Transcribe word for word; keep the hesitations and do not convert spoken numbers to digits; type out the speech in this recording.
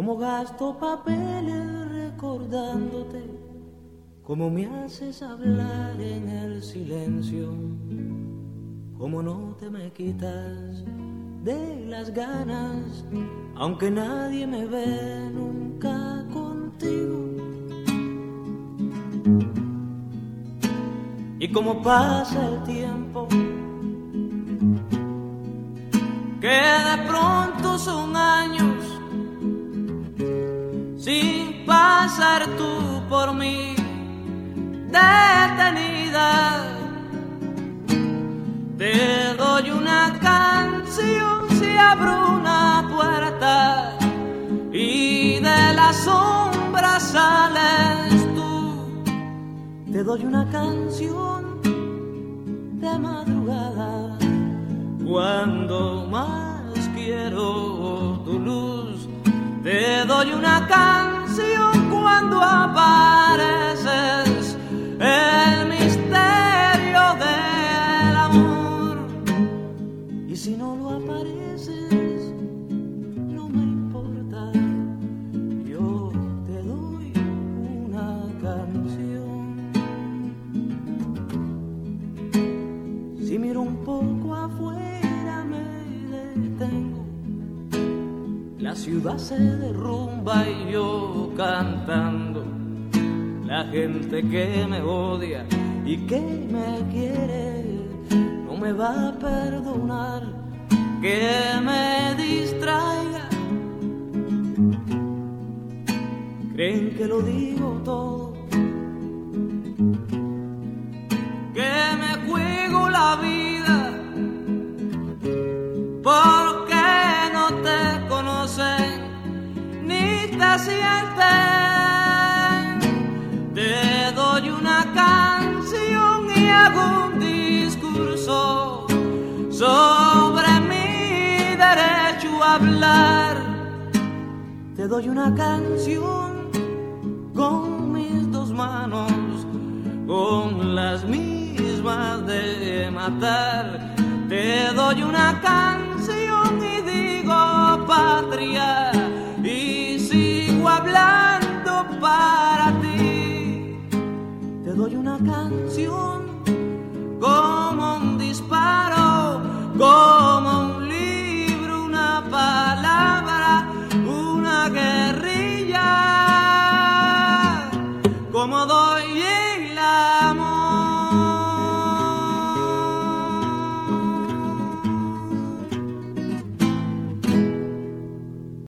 Cómo gasto papeles recordándote, cómo me haces hablar en el silencio, cómo no te me quitas de las ganas, aunque nadie me ve nunca contigo. Y cómo pasa el tiempo, que de pronto son años sin pasar tú por mí detenida. Te doy una canción si abro una puerta y de la sombra sales tú. Te doy una canción de madrugada cuando más quiero tu luz. Te doy una canción cuando apareces, el misterio del amor. Y si no lo apareces, no me importa, yo te doy una canción. Si miro un poco afuera me detengo, la ciudad se derrumba y yo cantando. La gente que me odia y que me quiere no me va a perdonar que me distraiga. Creen que lo digo todo, que me juego la vida porque no te conocen ni te sienten. Te doy una canción y hago un discurso sobre mi derecho a hablar. Te doy una canción con mis dos manos, con las mismas de matar. Te doy una canción y digo patria y sigo hablando para ti. Te doy una canción como un disparo, como